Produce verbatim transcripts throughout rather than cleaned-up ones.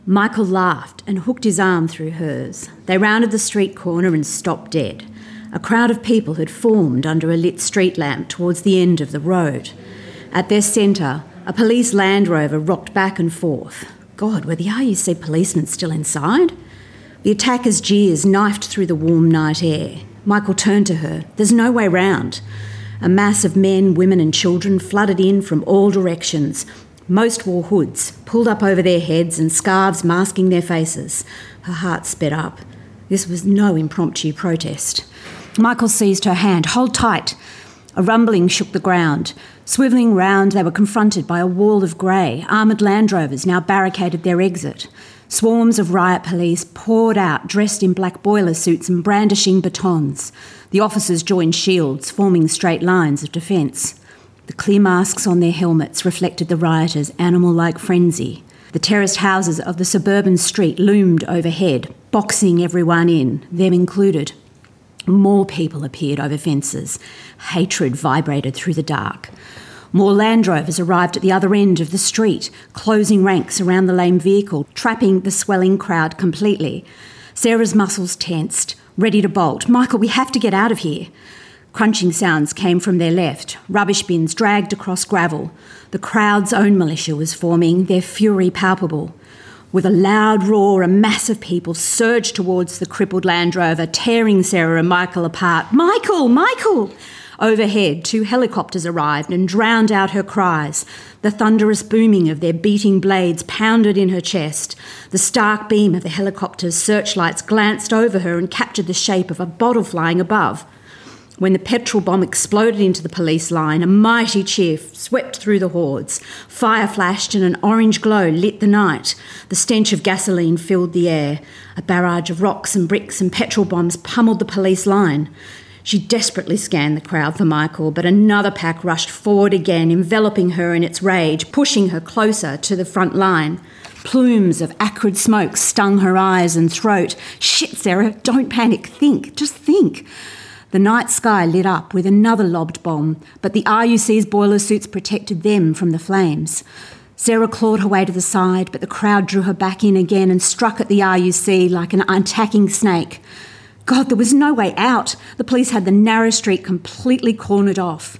Michael laughed and hooked his arm through hers. They rounded the street corner and stopped dead. A crowd of people had formed under a lit street lamp towards the end of the road. At their centre, a police Land Rover rocked back and forth. God, were the R U C policemen still inside? The attackers' jeers knifed through the warm night air. Michael turned to her. There's no way round. A mass of men, women and children flooded in from all directions. Most wore hoods, pulled up over their heads and scarves masking their faces. Her heart sped up. This was no impromptu protest. Michael seized her hand. Hold tight. A rumbling shook the ground. Swivelling round, they were confronted by a wall of grey. Armoured Land Rovers now barricaded their exit. Swarms of riot police poured out, dressed in black boiler suits and brandishing batons. The officers joined shields, forming straight lines of defence. The clear masks on their helmets reflected the rioters' animal-like frenzy. The terraced houses of the suburban street loomed overhead, boxing everyone in, them included. More people appeared over fences. Hatred vibrated through the dark. More Land Rovers arrived at the other end of the street, closing ranks around the lame vehicle, trapping the swelling crowd completely. Sarah's muscles tensed, ready to bolt. Michael, we have to get out of here. Crunching sounds came from their left, rubbish bins dragged across gravel. The crowd's own militia was forming, their fury palpable. With a loud roar, a mass of people surged towards the crippled Land Rover, tearing Sarah and Michael apart. Michael! Michael! Overhead, two helicopters arrived and drowned out her cries. The thunderous booming of their beating blades pounded in her chest. The stark beam of the helicopter's searchlights glanced over her and captured the shape of a bottle flying above. When the petrol bomb exploded into the police line, a mighty cheer swept through the hordes. Fire flashed and an orange glow lit the night. The stench of gasoline filled the air. A barrage of rocks and bricks and petrol bombs pummeled the police line. She desperately scanned the crowd for Michael, but another pack rushed forward again, enveloping her in its rage, pushing her closer to the front line. Plumes of acrid smoke stung her eyes and throat. Shit, Sarah, don't panic. Think, just think. The night sky lit up with another lobbed bomb, but the R U C's boiler suits protected them from the flames. Sarah clawed her way to the side, but the crowd drew her back in again and struck at the R U C like an attacking snake. God, there was no way out. The police had the narrow street completely cornered off.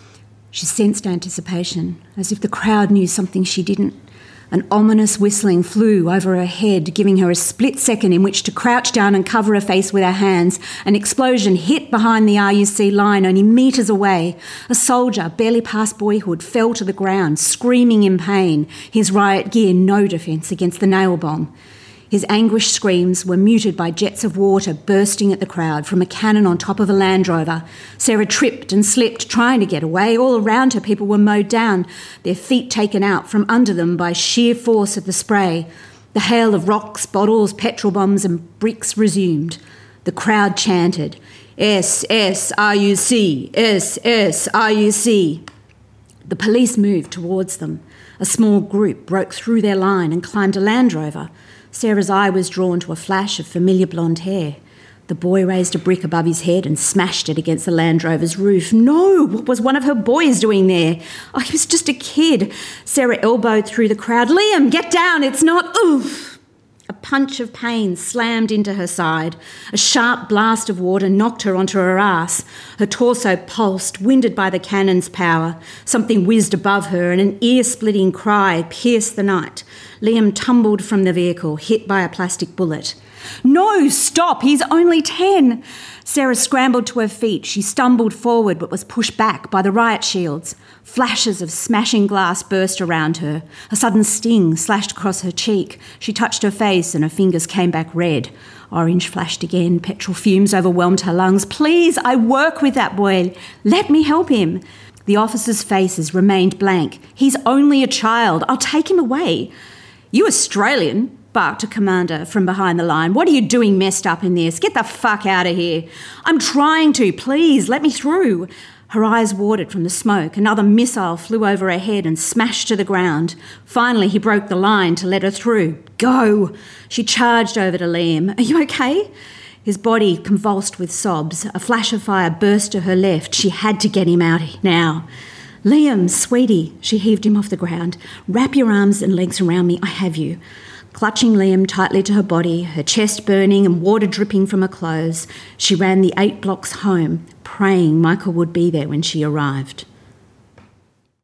She sensed anticipation, as if the crowd knew something she didn't. An ominous whistling flew over her head, giving her a split second in which to crouch down and cover her face with her hands. An explosion hit behind the R U C line only metres away. A soldier, barely past boyhood, fell to the ground, screaming in pain, his riot gear no defence against the nail bomb. His anguished screams were muted by jets of water bursting at the crowd from a cannon on top of a Land Rover. Sarah tripped and slipped, trying to get away. All around her, people were mowed down, their feet taken out from under them by sheer force of the spray. The hail of rocks, bottles, petrol bombs and bricks resumed. The crowd chanted, S S R U C, S S R U C. The police moved towards them. A small group broke through their line and climbed a Land Rover. Sarah's eye was drawn to a flash of familiar blonde hair. The boy raised a brick above his head and smashed it against the Land Rover's roof. No! What was one of her boys doing there? Oh, he was just a kid. Sarah elbowed through the crowd. Liam, get down! It's not... Oof! A punch of pain slammed into her side. A sharp blast of water knocked her onto her ass. Her torso pulsed, winded by the cannon's power. Something whizzed above her and an ear-splitting cry pierced the night. Liam tumbled from the vehicle, hit by a plastic bullet. No, stop! He's only ten! Sarah scrambled to her feet. She stumbled forward but was pushed back by the riot shields. Flashes of smashing glass burst around her. A sudden sting slashed across her cheek. She touched her face and her fingers came back red. Orange flashed again. Petrol fumes overwhelmed her lungs. Please, I work with that boy. Let me help him. The officers' faces remained blank. He's only a child. I'll take him away. You Australian? Barked a commander from behind the line. What are you doing messed up in this? Get the fuck out of here. I'm trying to. Please, let me through. Her eyes watered from the smoke. Another missile flew over her head and smashed to the ground. Finally, he broke the line to let her through. Go. She charged over to Liam. Are you okay? His body convulsed with sobs. A flash of fire burst to her left. She had to get him out now. Liam, sweetie, she heaved him off the ground. Wrap your arms and legs around me. I have you. Clutching Liam tightly to her body, her chest burning and water dripping from her clothes, she ran the eight blocks home, praying Michael would be there when she arrived.